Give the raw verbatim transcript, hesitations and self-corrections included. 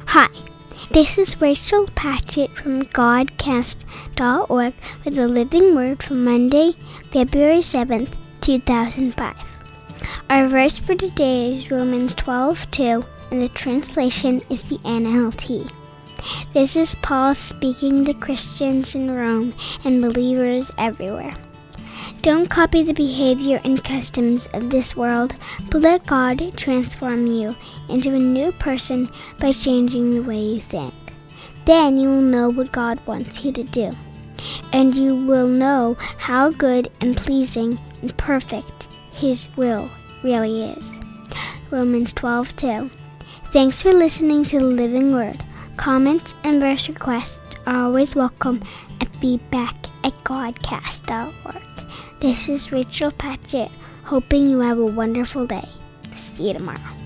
Hi, this is Rachel Patchett from Godcast dot org with the Living Word for Monday, February seventh, two thousand five. Our verse for today is Romans twelve two, and the translation is the N L T. This is Paul speaking to Christians in Rome and believers everywhere. Don't copy the behavior and customs of this world, but let God transform you into a new person by changing the way you think. Then you will know what God wants you to do, and you will know how good and pleasing and perfect His will really is. Romans twelve two. Thanks for listening to the Living Word. Comments and verse requests are always welcome at feedback at Godcast dot org. This is Rachel Patchett, hoping you have a wonderful day. See you tomorrow.